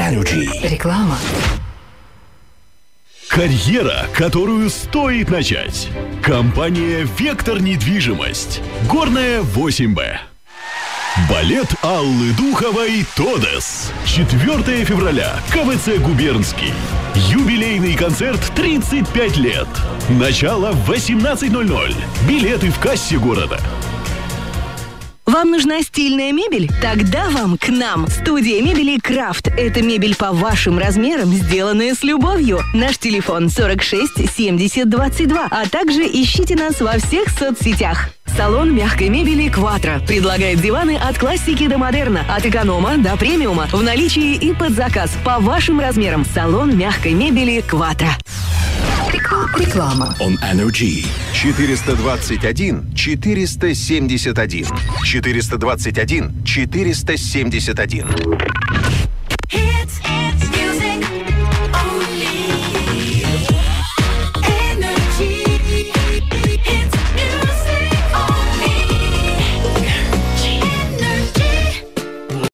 Energy. Реклама. Карьера, которую стоит начать. Компания «Вектор недвижимость». Горная 8Б. Балет Аллы Духовой «Тодес». 4 февраля. КВЦ «Губернский». Юбилейный концерт 35 лет. Начало в 18:00. Билеты в кассе города. Вам нужна стильная мебель? Тогда вам к нам. Студия мебели «Крафт». Это мебель по вашим размерам, сделанная с любовью. Наш телефон 46 70 22. А также ищите нас во всех соцсетях. Салон мягкой мебели «Кватро» предлагает диваны от классики до модерна, от эконома до премиума. В наличии и под заказ по вашим размерам. Салон мягкой мебели «Кватро». Реклама. On Energy. 421 471. 421 471.